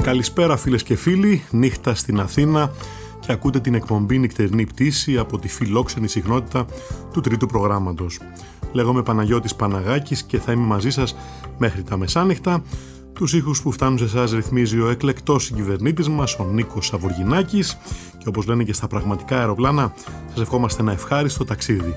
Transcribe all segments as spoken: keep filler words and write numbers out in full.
Καλησπέρα φίλες και φίλοι, νύχτα στην Αθήνα και ακούτε την εκπομπή Νυχτερινή Πτήση από τη φιλόξενη συχνότητα του τρίτου προγράμματος. Λέγομαι Παναγιώτης Παναγάκης και θα είμαι μαζί σας μέχρι τα μεσάνυχτα. Τους ήχους που φτάνουν σε εσάς ρυθμίζει ο εκλεκτός συγκυβερνήτης μας, ο Νίκος Σαβουργινάκης, και όπως λένε και στα πραγματικά αεροπλάνα, σας ευχόμαστε ένα ευχάριστο ταξίδι.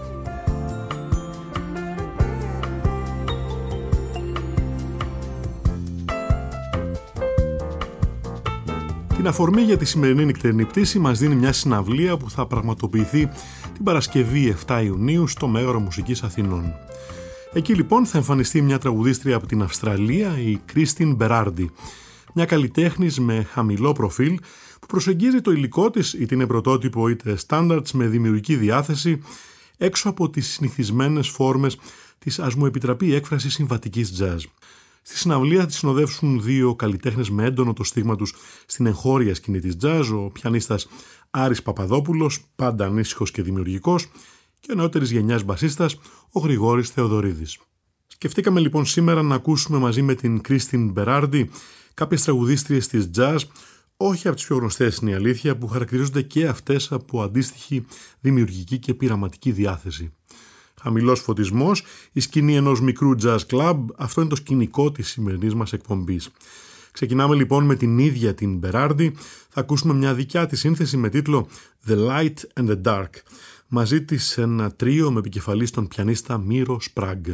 Την αφορμή για τη σημερινή νυχτερινή πτήση μας δίνει μια συναυλία που θα πραγματοποιηθεί την Παρασκευή επτά Ιουνίου στο Μέγαρο Μουσικής Αθηνών. Εκεί λοιπόν θα εμφανιστεί μια τραγουδίστρια από την Αυστραλία, η Κρίστιν Μπεράρντι, μια καλλιτέχνης με χαμηλό προφίλ που προσεγγίζει το υλικό της, είτε είναι πρωτότυπο είτε standards, με δημιουργική διάθεση έξω από τις συνηθισμένες φόρμες της, ας μου επιτραπεί η έκφραση, συμβατικής jazz. Στη συναυλία θα τη συνοδεύσουν δύο καλλιτέχνες με έντονο το στίγμα τους στην εγχώρια σκηνή της jazz, ο πιανίστας Άρης Παπαδόπουλος, πάντα ανήσυχος και δημιουργικός, και ο νεότερης γενιάς μπασίστας, ο Γρηγόρης Θεοδωρίδης. Σκεφτήκαμε λοιπόν σήμερα να ακούσουμε μαζί με την Κρίστιν Μπεράρντι κάποιες τραγουδίστριες της jazz, όχι από τις πιο γνωστές είναι η αλήθεια, που χαρακτηρίζονται και αυτές από αντίστοιχη δημιουργική και πειραματική διάθεση. Χαμηλός φωτισμός, η σκηνή ενός μικρού jazz club, αυτό είναι το σκηνικό της σημερινής μας εκπομπής. Ξεκινάμε λοιπόν με την ίδια την Μπεράρντι, θα ακούσουμε μια δικιά της σύνθεση με τίτλο The Light and the Dark. Μαζί της ένα τρίο με επικεφαλής τον πιανίστα Μύρο Σπράγκ.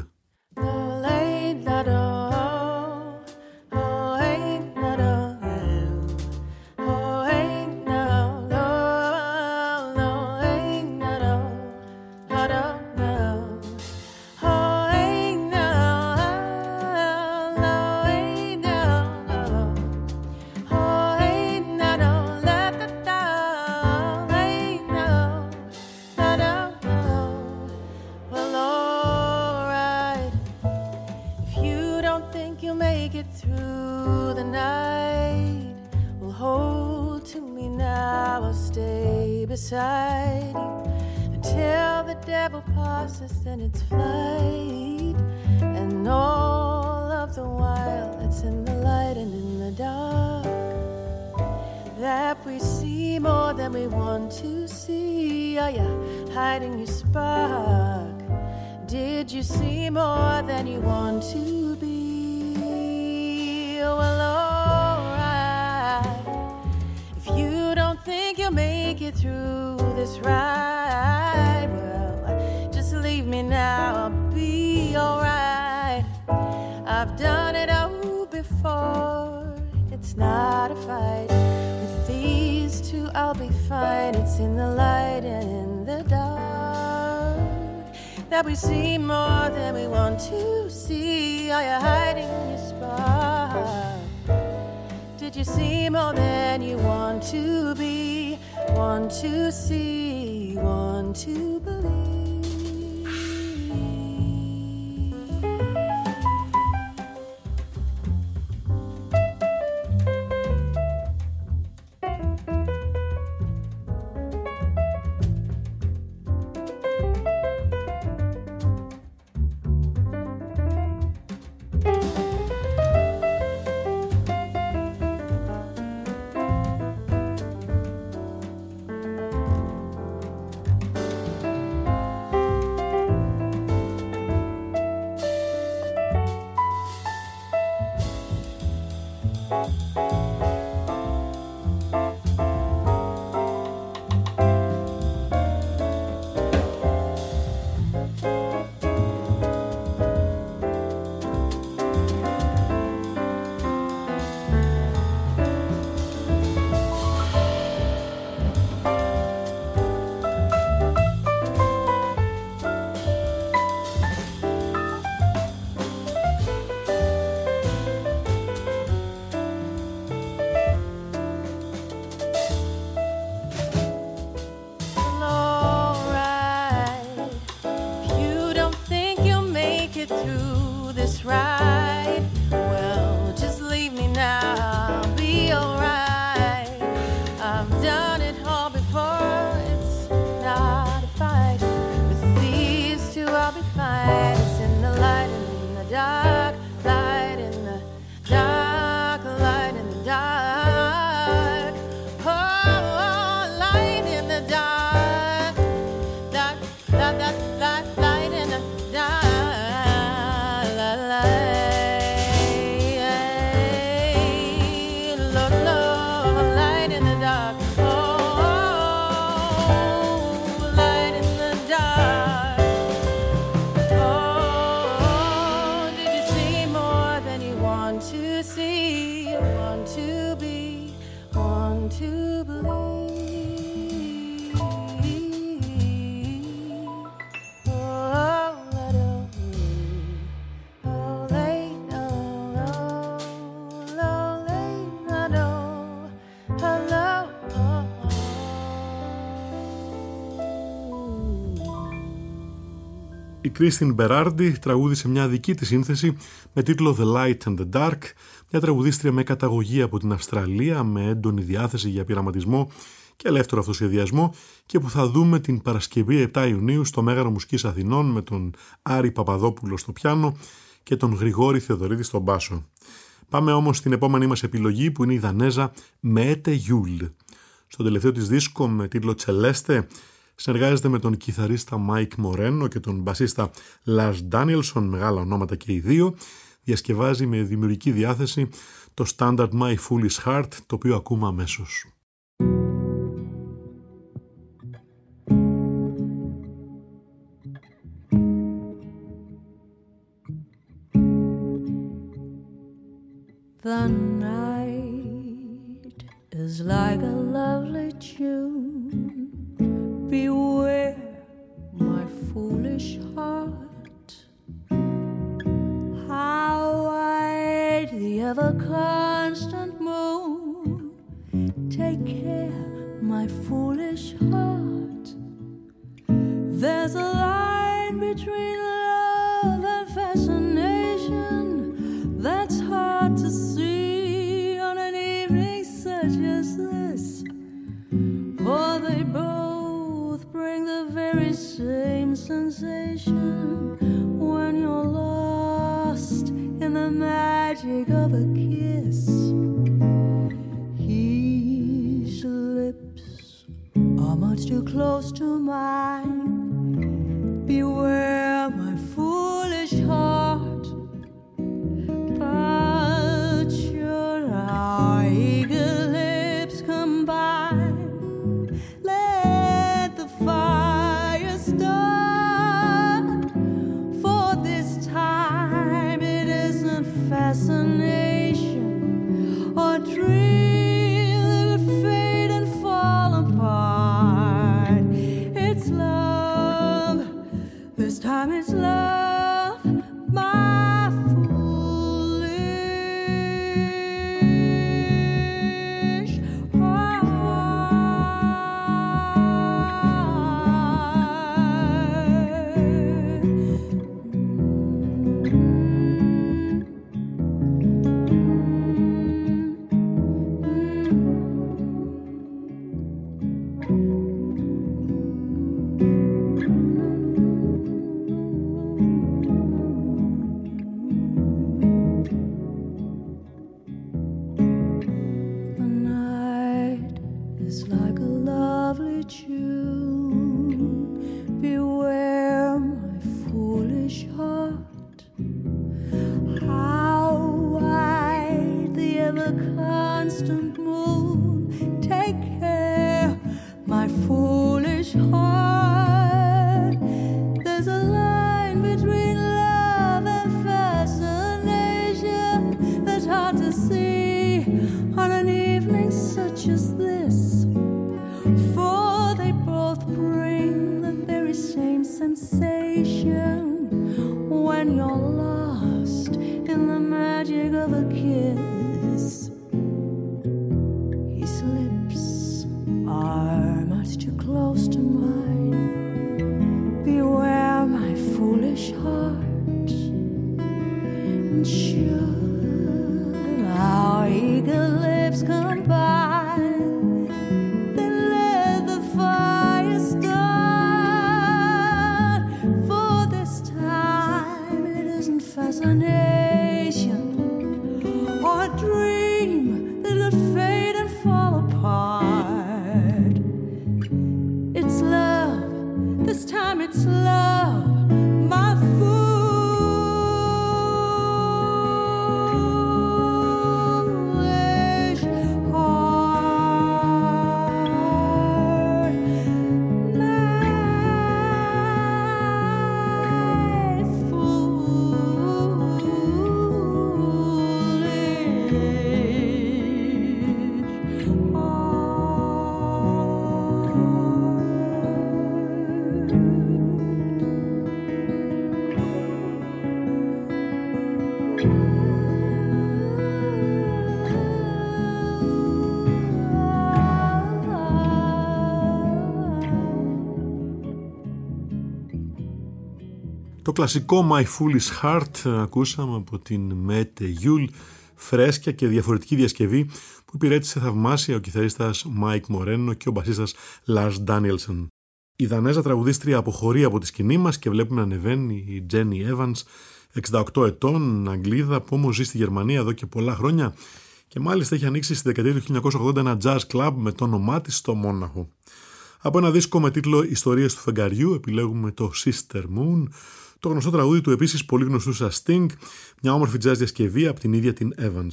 Beside you until the devil passes in its flight, and all of the while it's in the light and in the dark that we see more than we want to see. Are you hiding your spark? Did you see more than you want to be? Well, alright, if you don't think you'll make it through this ride, well, just leave me now, I'll be alright. I've done it all before, it's not a fight. With these two I'll be fine. It's in the light and in the dark that we see more than we want to see. Are you hiding your spark? Did you see more than you want to be? Want to see, want to believe. Η Κρίστιν Μπεράρντι τραγούδισε μια δική της σύνθεση με τίτλο The Light and the Dark, μια τραγουδίστρια με καταγωγή από την Αυστραλία, με έντονη διάθεση για πειραματισμό και ελεύθερο αυτοσχεδιασμό και που θα δούμε την Παρασκευή επτά Ιουνίου στο Μέγαρο Μουσικής Αθηνών με τον Άρη Παπαδόπουλο στο πιάνο και τον Γρηγόρη Θεοδωρίδη στον μπάσο. Πάμε όμως στην επόμενη μας επιλογή που είναι η Δανέζα Μέτε Γιούλ. Στο τελευταίο της δίσκο με τίτλο Celeste συνεργάζεται με τον κιθαρίστα Μάικ Μορένο και τον μπασίστα Λαρς Ντάνιελσον, μεγάλα ονόματα και οι δύο. Διασκευάζει με δημιουργική διάθεση το standard My Foolish Heart, το οποίο ακούμε αμέσως. The night is like a lovely tune. Beware, my foolish heart. How wide the ever-constant moon. Take care, my foolish heart. There's a line between love and fascination that's hard to see on an evening such as this. For they both bring the very same sensation when you're lost in the magic of a kiss. His lips are much too close to mine. Beware, my foolish heart. But should our eager lips combine, let the fire start. For this time it isn't fascination or dream that fade and fall apart. It's love. This time it's love. My Το κλασικό My Foolish Heart ακούσαμε από την Mette Jul, φρέσκια και διαφορετική διασκευή που υπηρέτησε θαυμάσια ο κιθαρίστας Mike Moreno και ο μπασίστας Lars Danielson. Η Δανέζα τραγουδίστρια αποχωρεί από τη σκηνή μας και βλέπουμε να ανεβαίνει η Jenny Evans, εξήντα οκτώ ετών, Αγγλίδα που όμως ζει στη Γερμανία εδώ και πολλά χρόνια και μάλιστα έχει ανοίξει στη δεκαετία του χίλια εννιακόσια ογδόντα ένα jazz club με το όνομά της στο Μόναχο. Από ένα δίσκο με τίτλο «Ιστορίες του φεγγαριού» επιλέγουμε το Sister Moon, το γνωστό τραγούδι του επίσης πολύ γνωστού σας Sting, μια όμορφη jazz διασκευή από την ίδια την Evans.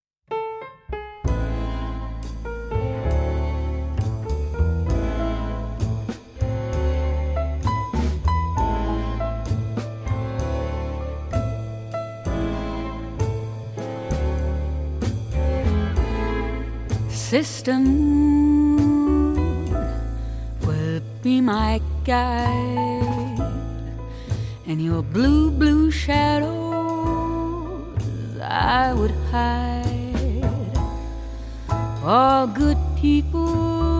Sister Moon will be my guide, and your blue, blue shadows I would hide. All good people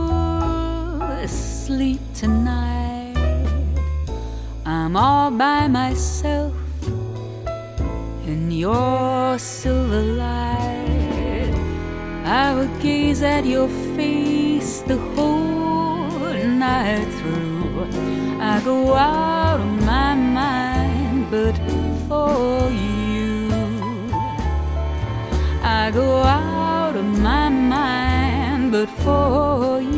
sleep tonight. I'm all by myself in your silver light. I would gaze at your face the whole night through. I go out of my mind, but for you. I go out of my mind, but for you.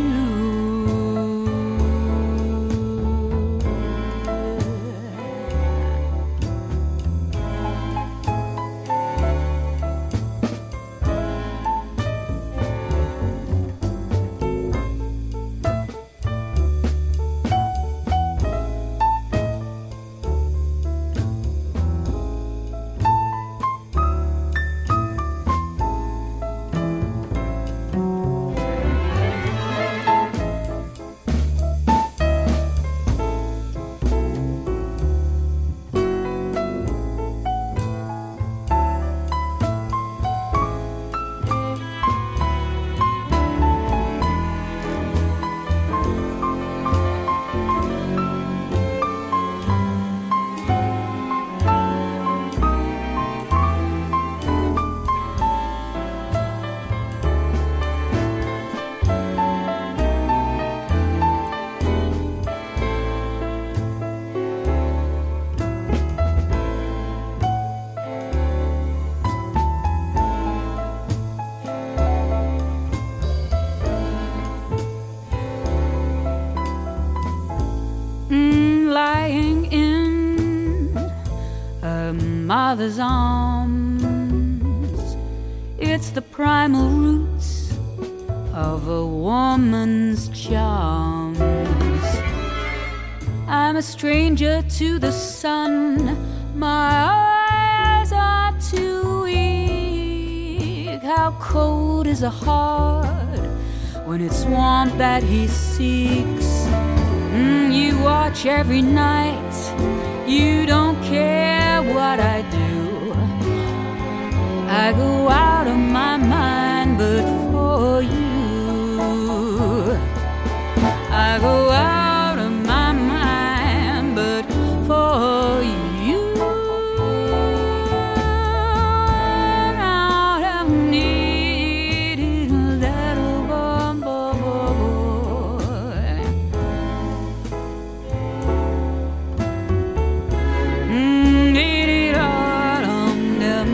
Mother's arms, it's the primal roots of a woman's charms. I'm a stranger to the sun, my eyes are too weak. How cold is a heart when it's warmth that he seeks? Mm, you watch every night, you don't care what I do. I go out of my mind, but for you. I go out of my mind, but for you. Out of need that boy. Need it all on them.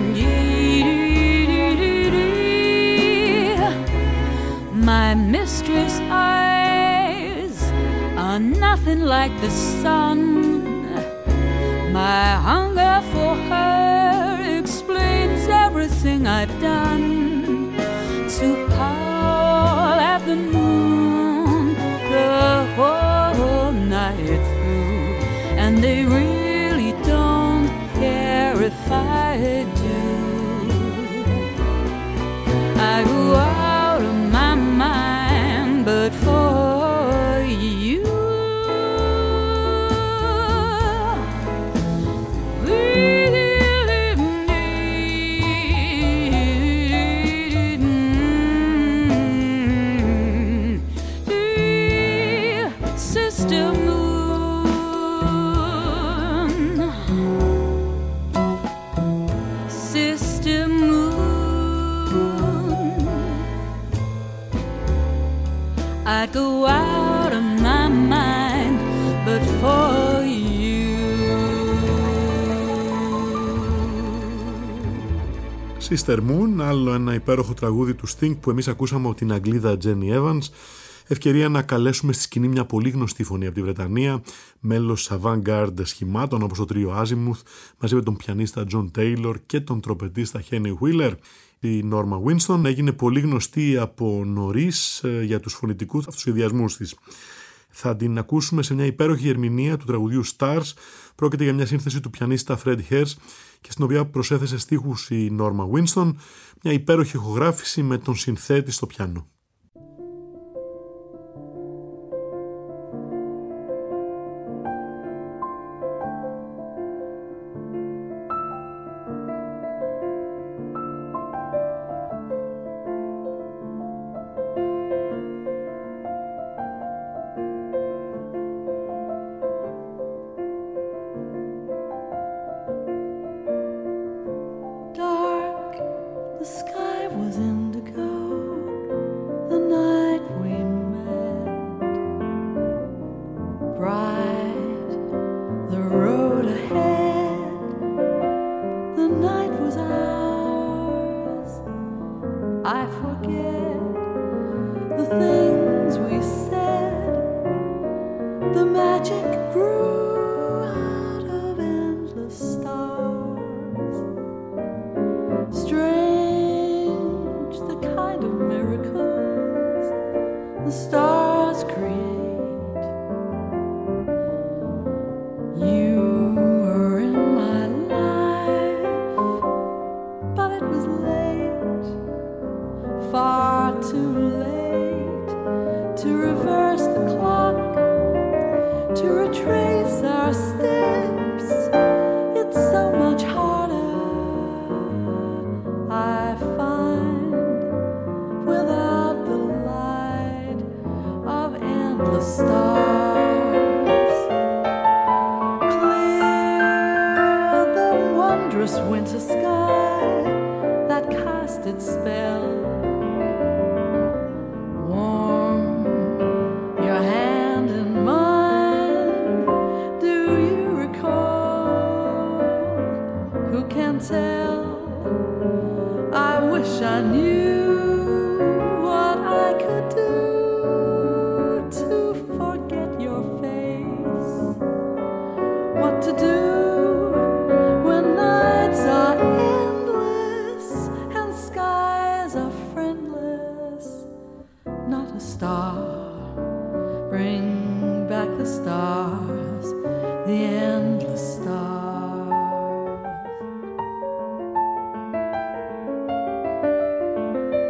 My mistress' eyes are nothing like the sun. My hunger for her explains everything I've done. To howl at the moon the whole night through, and they really don't care if I do. I go out of my mind, but for you. Sister Moon, I'd go out of my mind, but for you. Sister Moon, άλλο ένα υπέροχο τραγούδι του Sting που εμείς ακούσαμε από την Αγγλίδα Jenny Evans. Ευκαιρία να καλέσουμε στη σκηνή μια πολύ γνωστή φωνή από τη Βρετανία, μέλος avant-garde σχημάτων όπως το τρίο Azimuth, μαζί με τον πιανίστα John Taylor και τον τροπετίστα Henry Wheeler. Η Norma Winston έγινε πολύ γνωστή από νωρίς για τους φωνητικούς αυτοσχεδιασμούς της. Θα την ακούσουμε σε μια υπέροχη ερμηνεία του τραγουδιού Stars. Πρόκειται για μια σύνθεση του πιανίστα Fred Herz και στην οποία προσέθεσε στίχους η Norma Winston, μια υπέροχη ηχογράφηση με τον συνθέτη στο πιάνο. Stars.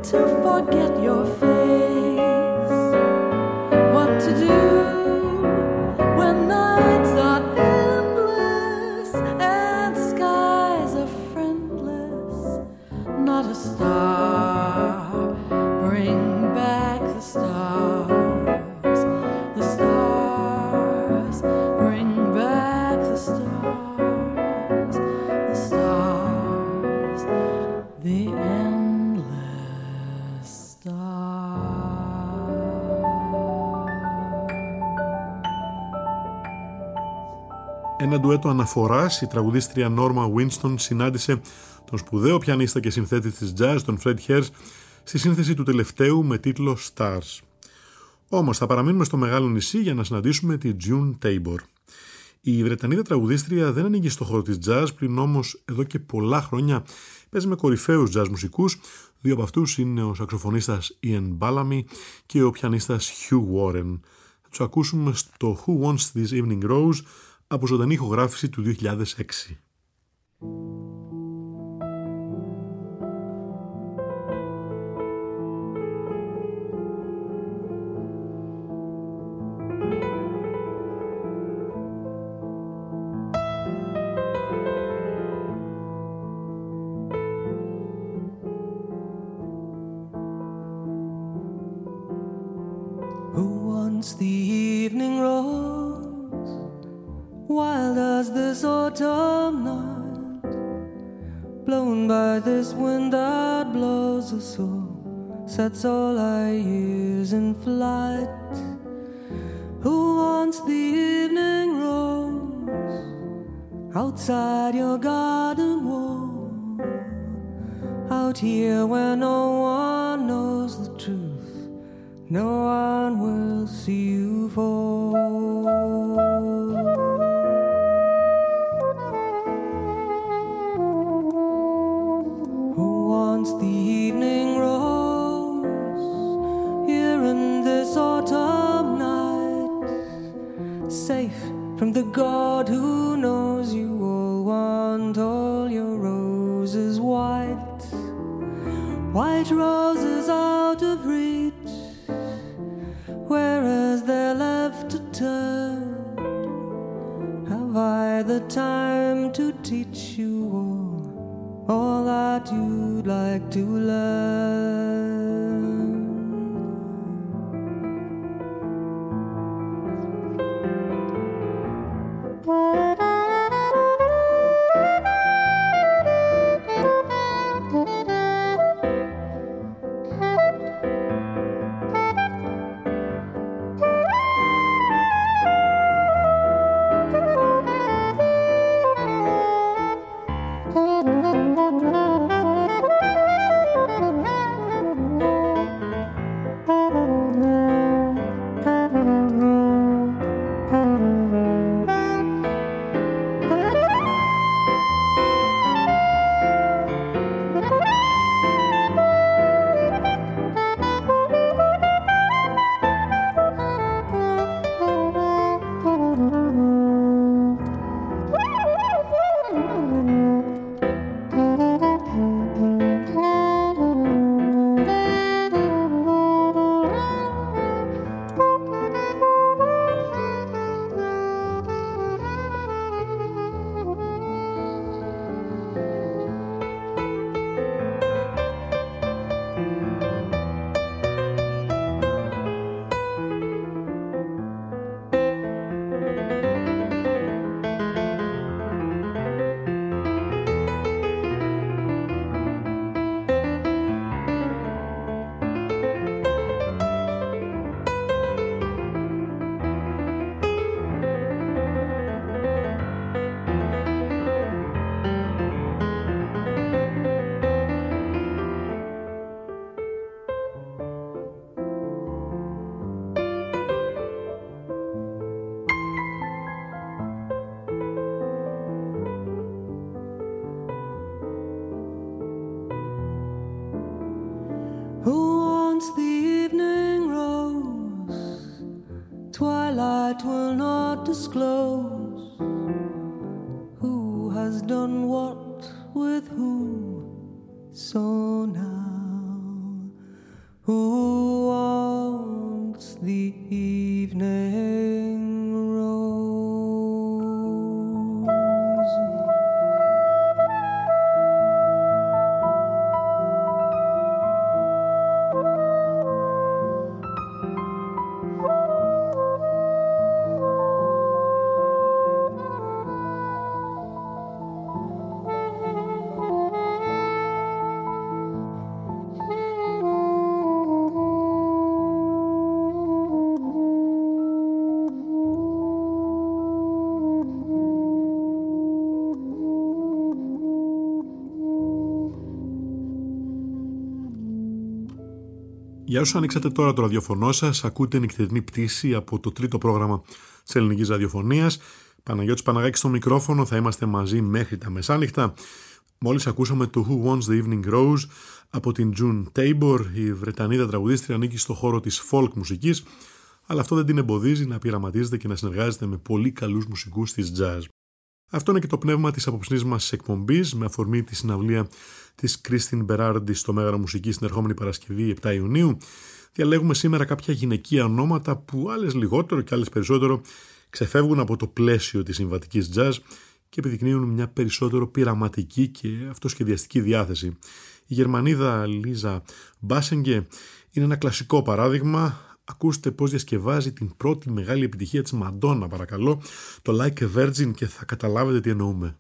to forget your face. What to do when nights are endless and skies are friendless? Not a star, bring back the stars. The stars, bring back the stars. The stars, the endless stars. Ένα ντουέτο αναφοράς, η τραγουδίστρια Norma Winston συνάντησε τον σπουδαίο πιανίστα και συνθέτη της jazz, τον Fred Hers, στη σύνθεση του τελευταίου με τίτλο Stars. Όμως θα παραμείνουμε στο μεγάλο νησί για να συναντήσουμε τη June Tabor. Η Βρετανίδα τραγουδίστρια δεν ανήκει στο χώρο της jazz, πλην όμως εδώ και πολλά χρόνια παίζει με κορυφαίους jazz μουσικούς. Δύο από αυτούς είναι ο σαξοφωνίστας Ian Bellamy και ο πιανίστας Hugh Warren. Θα τους ακούσουμε στο Who Wants This Evening Rose από ζωντανή ηχογράφηση του δύο χιλιάδες έξι. Who wants the evening rose, wild as this autumn night, blown by this wind that blows us so, sets all our years in flight. Who wants the evening rose, outside your garden wall, out here where no one knows the truth, no one will see you fall. Who wants the evening rose here in this autumn night, safe from the God who knows you all want all your roses white, white roses out of reach, whereas they're left to turn. Have I the time to teach you all, all that you'd like to learn? Twilight will not disclose who has done what with whom. So now Για όσους ανοίξατε τώρα το ραδιοφωνό σας, ακούτε νυχτερινή πτήση από το τρίτο πρόγραμμα της ελληνικής ραδιοφωνίας. Παναγιώτης Παναγάκης στο μικρόφωνο, θα είμαστε μαζί μέχρι τα μεσάνυχτα. Μόλις ακούσαμε το Who Wants the Evening Rose από την June Tabor. Η Βρετανίδα τραγουδίστρια ανήκει στο χώρο της folk μουσικής, αλλά αυτό δεν την εμποδίζει να πειραματίζεται και να συνεργάζεται με πολύ καλούς μουσικούς της jazz. Αυτό είναι και το πνεύμα της απόψινής μας εκπομπής, με αφορμή τη συναυλία της Κρίστιν Μπεράρντι στο Μέγαρο Μουσικής την ερχόμενη Παρασκευή επτά Ιουνίου. Διαλέγουμε σήμερα κάποια γυναικεία ονόματα που άλλες λιγότερο και άλλες περισσότερο ξεφεύγουν από το πλαίσιο της συμβατικής jazz και επιδεικνύουν μια περισσότερο πειραματική και αυτοσχεδιαστική διάθεση. Η Γερμανίδα Λίζα Μπάσενγκε είναι ένα κλασικό παράδειγμα. Ακούστε πώς διασκευάζει την πρώτη μεγάλη επιτυχία της Μαντόνα, παρακαλώ, το Like a Virgin, και θα καταλάβετε τι εννοούμε.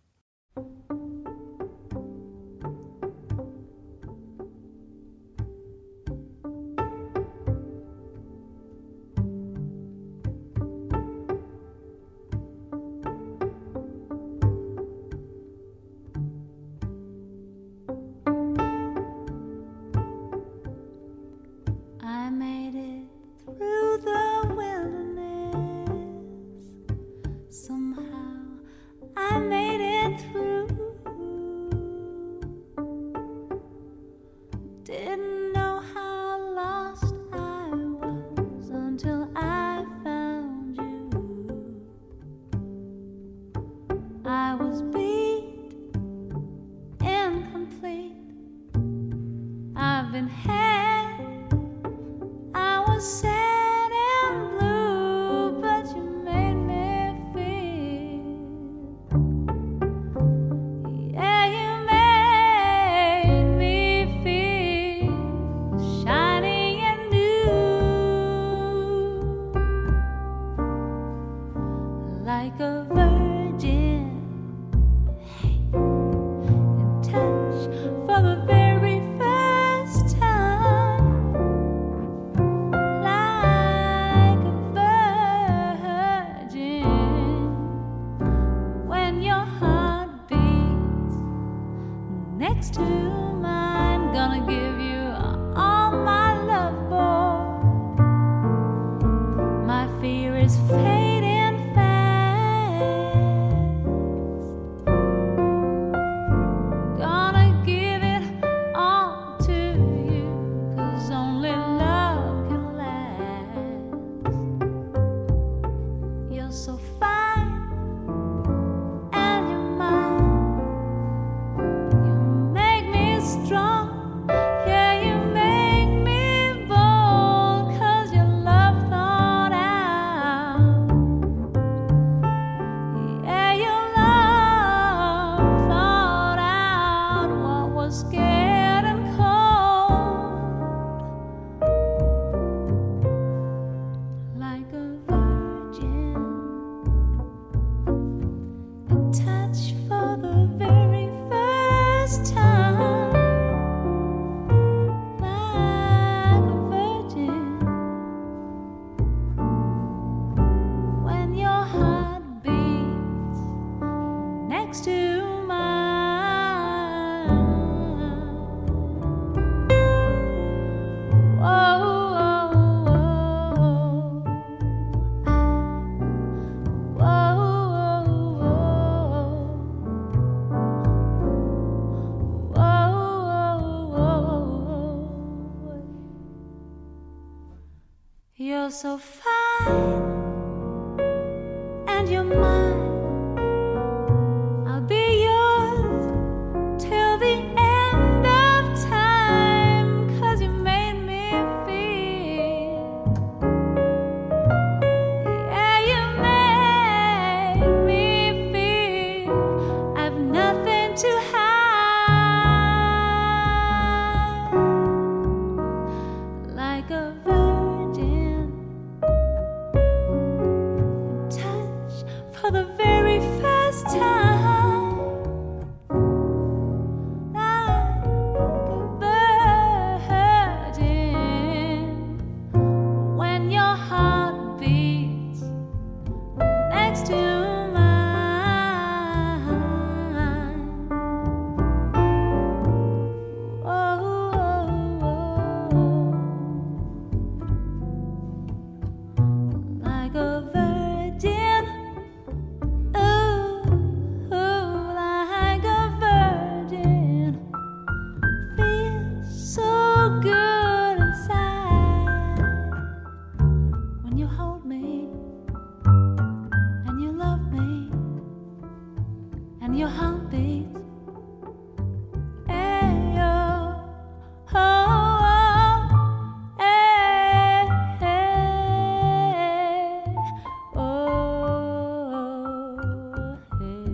You're so fine, and you're mine. I'll be yours till the end of time, 'cause you made me feel. Yeah, you made me feel I've nothing to hide, like a virgin. For the good inside when you hold me and you love me and your heartbeat. Hey, oh, oh, oh, hey, hey, oh, hey.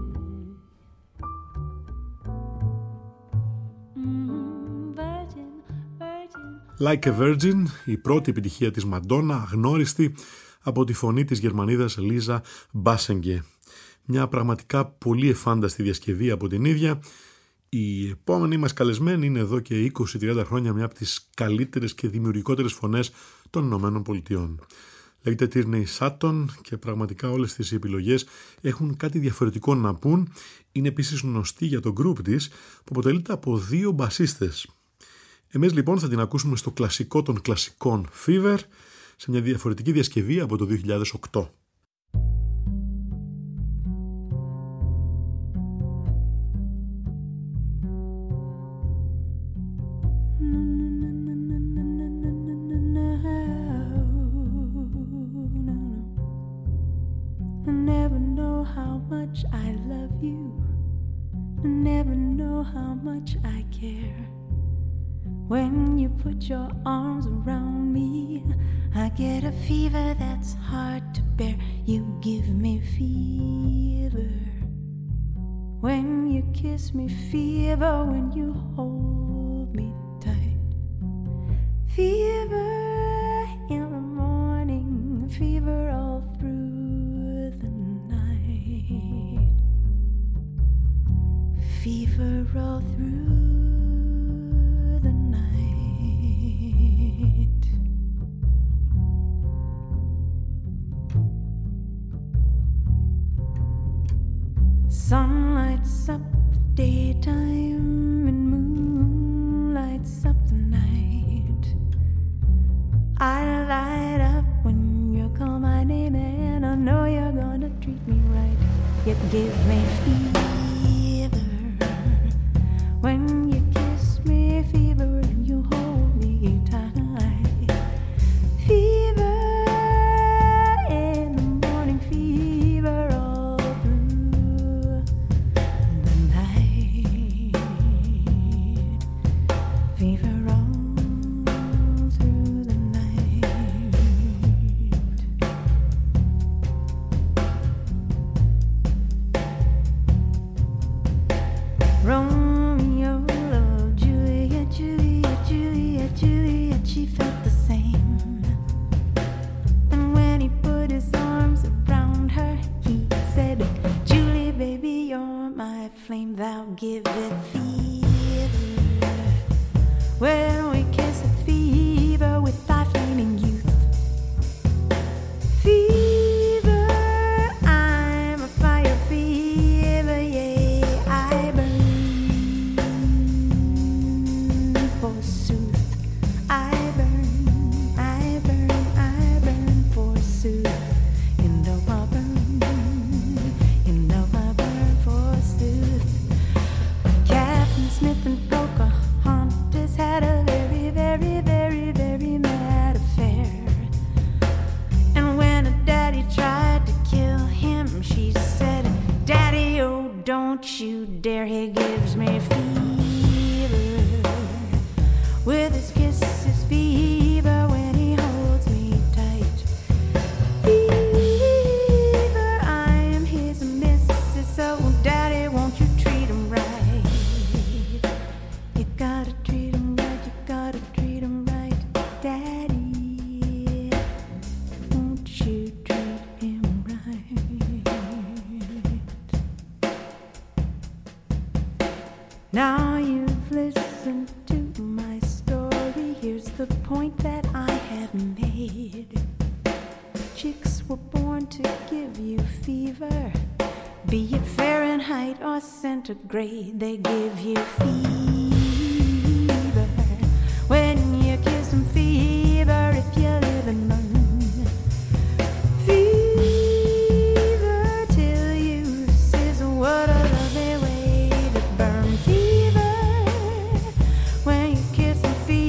Mm, virgin, virgin. Like a Virgin, η πρώτη επιτυχία της Μαντόνα, αγνώριστη από τη φωνή της Γερμανίδας Λίζα Μπάσενγκε. Μια πραγματικά πολύ εφάνταστη διασκευή από την ίδια. Η επόμενη μας καλεσμένη είναι εδώ και είκοσι με τριάντα χρόνια μια από τις καλύτερες και δημιουργικότερες φωνές των Ηνωμένων Πολιτειών. Λέγεται Tierney Sutton και πραγματικά όλες τις επιλογές έχουν κάτι διαφορετικό να πούν. Είναι επίσης γνωστή για το γκρουπ της που αποτελείται από δύο μπασίστες. Εμείς λοιπόν θα την ακούσουμε στο κλασικό των κλασικών Fever σε μια διαφορετική διασκευή από το δύο χιλιάδες οκτώ. I never know how much I love you. I never know how much I care. When you put your arms around me, I get a fever that's hard to bear. You give me fever. When you kiss me, fever. When you hold me tight, fever in the morning, fever all through the night, fever all through the night. Sun lights up the daytime and moon lights up the night. I light up when you call my name and I know you're gonna treat me right. You give me fever when you kiss me, fever and you hold me tight, fever in the morning, fever all through the night, fever all through the night. Romeo loved Juliet, Juliet, Juliet, Juliet, she felt the same. And when he put his arms around her, he said, Julie, baby, you're my flame, thou give it fever. When we kiss a fever with thy flaming youth, fever, I'm a fire fever, yeah, I burn, forsooth, I burn, I burn, I burn, forsooth, you know I burn, you know I burn, forsooth. Captain Smith and Pocahontas had a very, very, very, very mad affair. And when her daddy tried to kill him, she said, Daddy, oh, don't you dare, he gives me fever. With his kisses, fever when he holds me tight, fever, I am his missus, so Daddy, won't you treat him right? You gotta treat him right, you gotta treat him right, Daddy, won't you treat him right? Now you've listened to my story, here's the point that I have made. Chicks were born to give you fever, be it Fahrenheit or centigrade, they give you fever. When you kiss them, fever, if you live in London, fever till you sizzle, what a lovely way to burn, fever. When you kiss them, fever.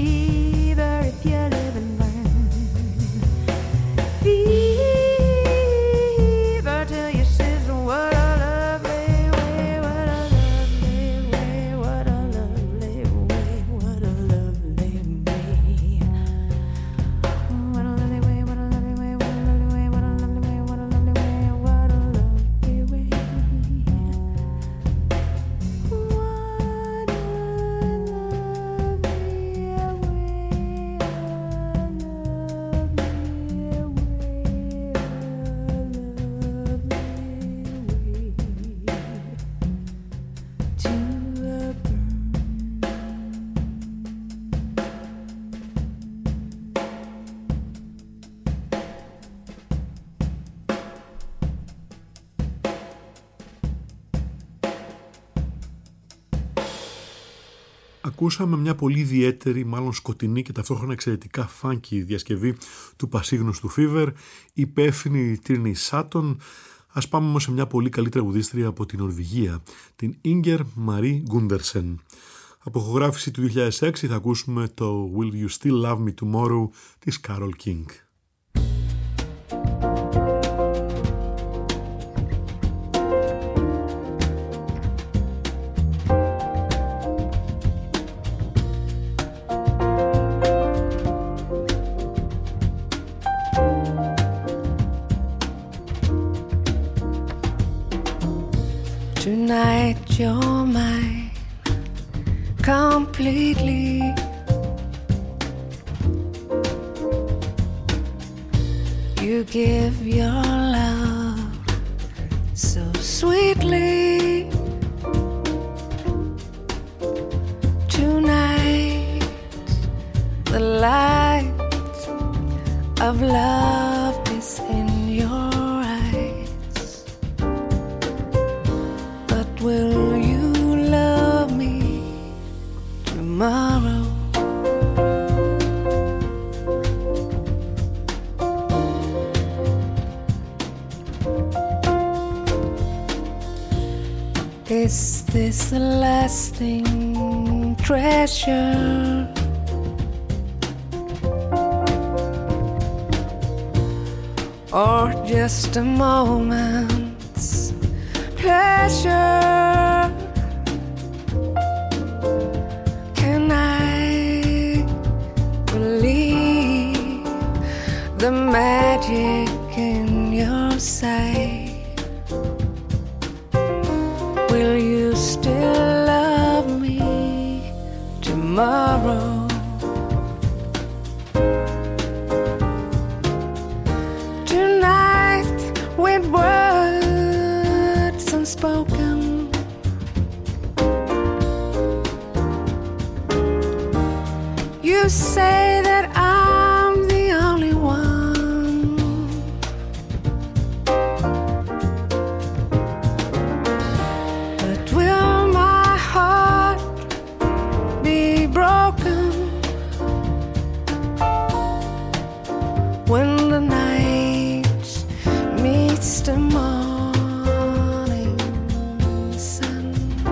ακούσαμε μια πολύ ιδιαίτερη, μάλλον σκοτεινή και ταυτόχρονα εξαιρετικά funky διασκευή του πασίγνωστου Fever, υπεύθυνη Τίνι Σάτον. Ας πάμε όμως σε μια πολύ καλή τραγουδίστρια από την Νορβηγία, την Inger Marie Gundersen. Από ηχογράφηση του δύο χιλιάδες έξι θα ακούσουμε το Will You Still Love Me Tomorrow της Carole King. Tonight you're mine completely. You give your love so sweetly. Tonight the light of love is in your eyes. But will you love me tomorrow? Is this a lasting treasure? Or just a moment's pleasure? Can I believe the magic in your sight? Will you still love me tomorrow? Tonight with words unspoken, you say that I'm the only one. But will my heart be broken when the night meets the morning sun?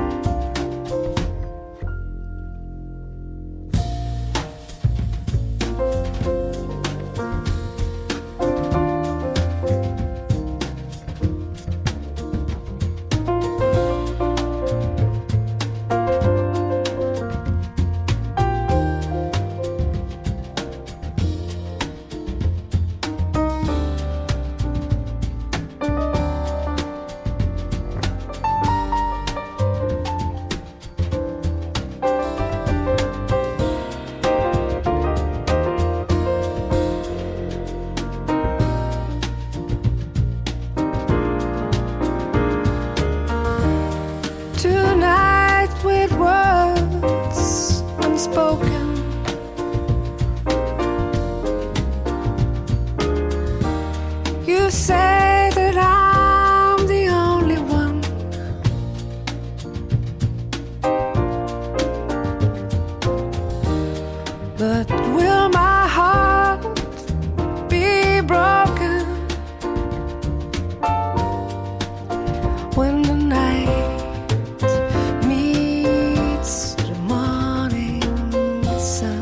Tonight with words unspoken, you say that I'm the only one. But will my heart be broken when the night meets the morning sun?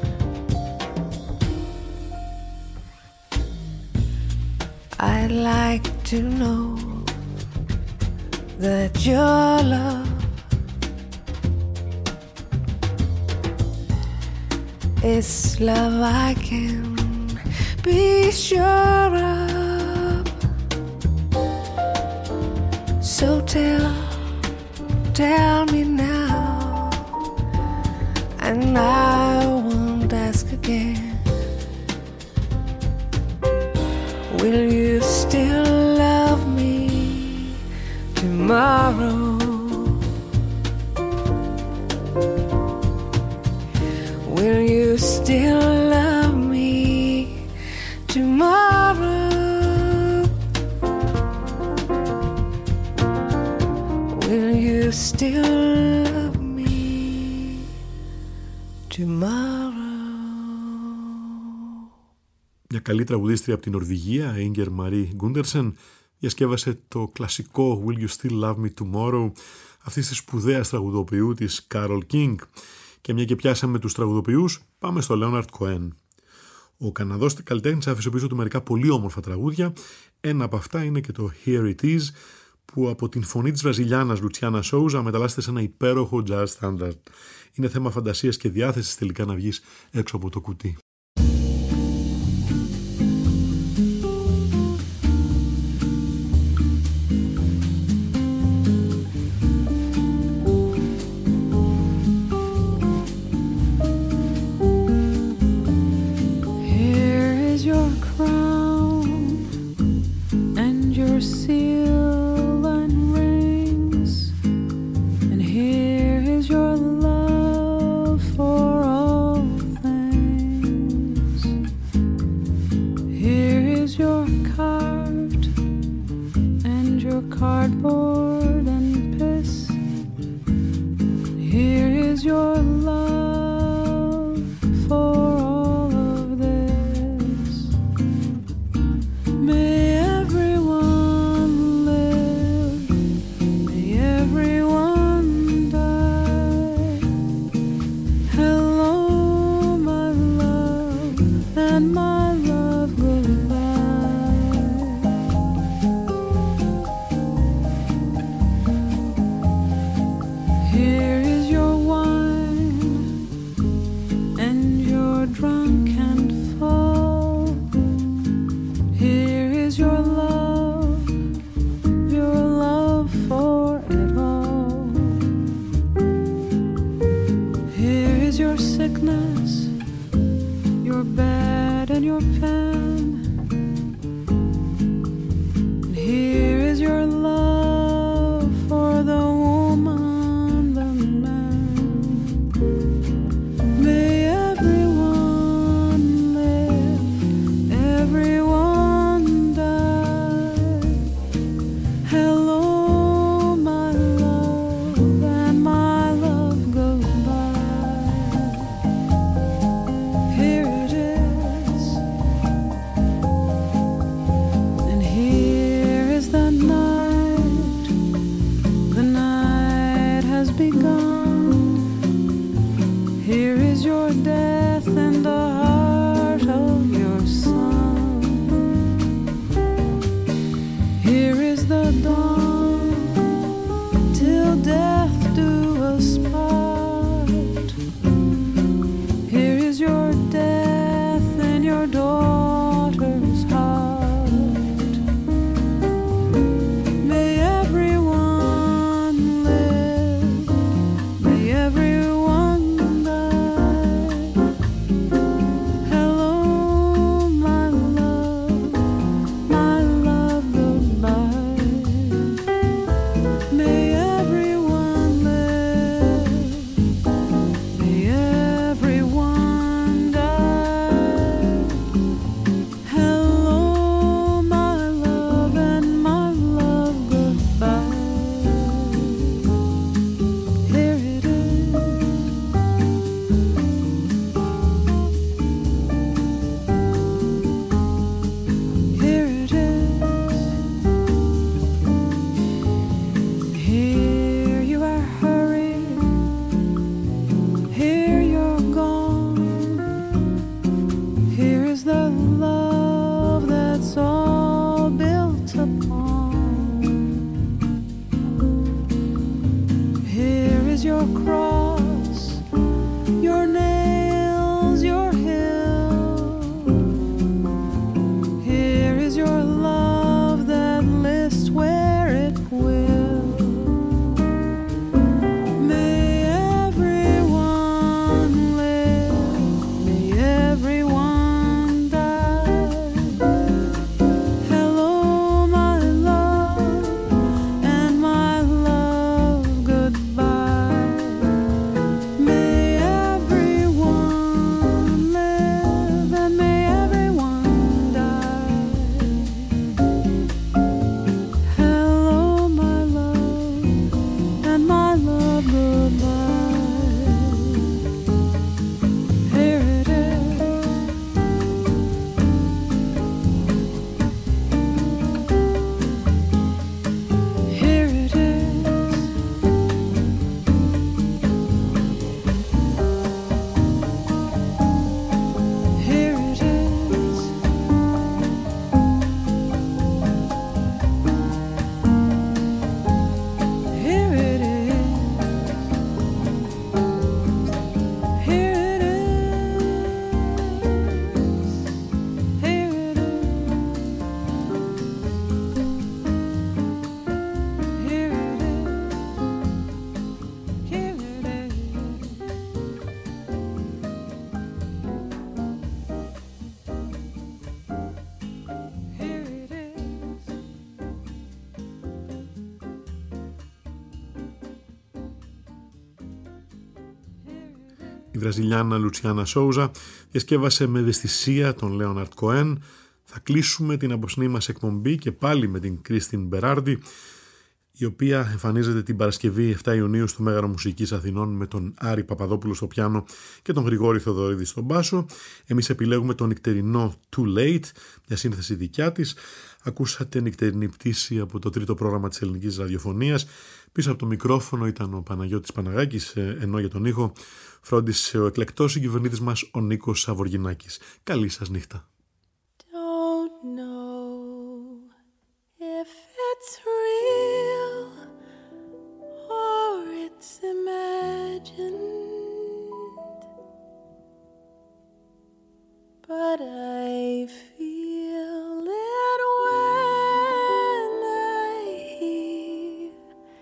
I'd like to know that your love is love I can be sure of. So tell, tell me now, and I won't ask again. Will you still love me tomorrow? Will you still love me tomorrow? Will you still love me Μια καλή τραγουδίστρια από την Νορβηγία, η Inger Marie Gundersen, διασκεύασε το κλασικό Will You Still Love Me Tomorrow αυτής της σπουδαίας τραγουδοποιού της Carole King. Και μια και πιάσαμε τους τραγουδοποιούς, πάμε στο Leonard Cohen. Ο Καναδός καλλιτέχνης άφησε πίσω του μερικά πολύ όμορφα τραγούδια. Ένα από αυτά είναι και το Here It Is, που από την φωνή της Βραζιλιάνας Λουτσιάνα Σόουζα μεταλλάσσεται σε ένα υπέροχο jazz standard. Είναι θέμα φαντασίας και διάθεσης τελικά να βγεις έξω από το κουτί. Cardboard and piss. Here is your love for all of this. May everyone live, may everyone die. Hello, my love, and my love goodbye. Η Βραζιλιάνα Λουτσιάνα Σόουζα διασκεύασε με ευαισθησία τον Λέοναρτ Κοέν. Θα κλείσουμε την απόψινή μας εκπομπή και πάλι με την Κρίστιν Μπεράρντι, η οποία εμφανίζεται την Παρασκευή εφτά Ιουνίου στο Μέγαρο Μουσικής Αθηνών με τον Άρη Παπαδόπουλο στο πιάνο και τον Γρηγόρη Θοδωρίδη στον μπάσο. Εμείς επιλέγουμε τον νυχτερινό Too Late, μια σύνθεση δικιά της. Ακούσατε νυχτερινή πτήση από το τρίτο πρόγραμμα της ελληνικής ραδιοφωνίας. Πίσω από το μικρόφωνο ήταν ο Παναγιώτης Παναγάκης, ενώ για τον ήχο φρόντισε ο εκλεκτός συγκυβερνήτης μας ο Νίκος Σαβοργινάκης. Καλή σας νύχτα. Don't know if it's real or it's imagined, but I feel it when I hear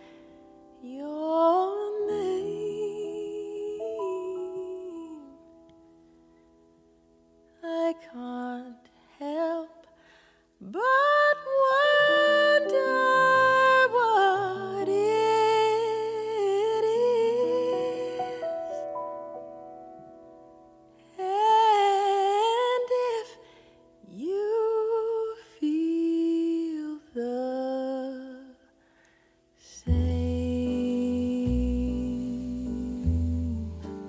your name. I can't help but wonder what it is, and if you feel the same.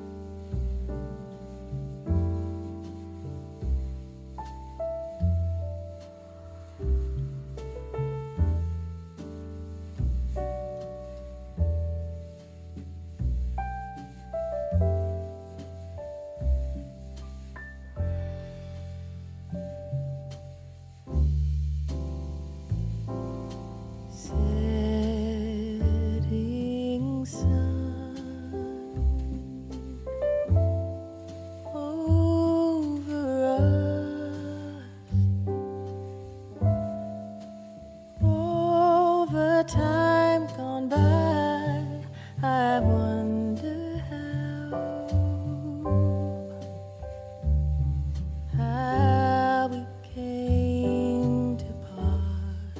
Setting sun over us, over time gone by, I wonder how, how we came to part.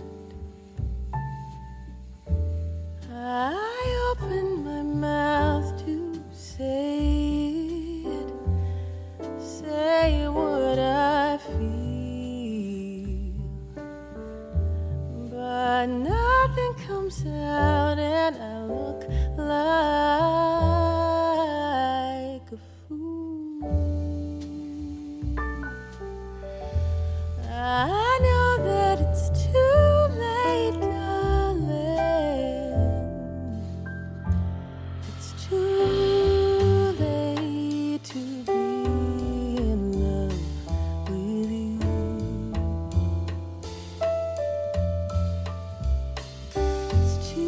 I opened my mouth to say it, say what I feel, but nothing comes out and I look like a fool. I know that it's too late, darling. It's too late to be in love with you. It's too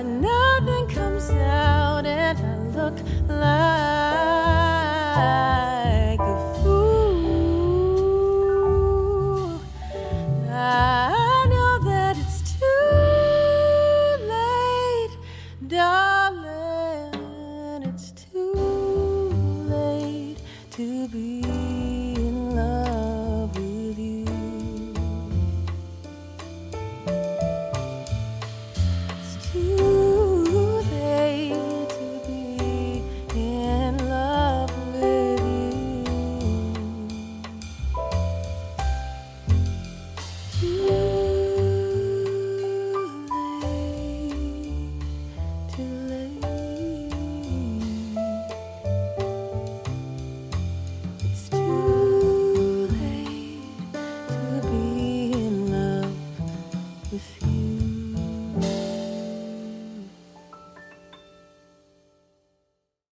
but nothing comes out, and I look like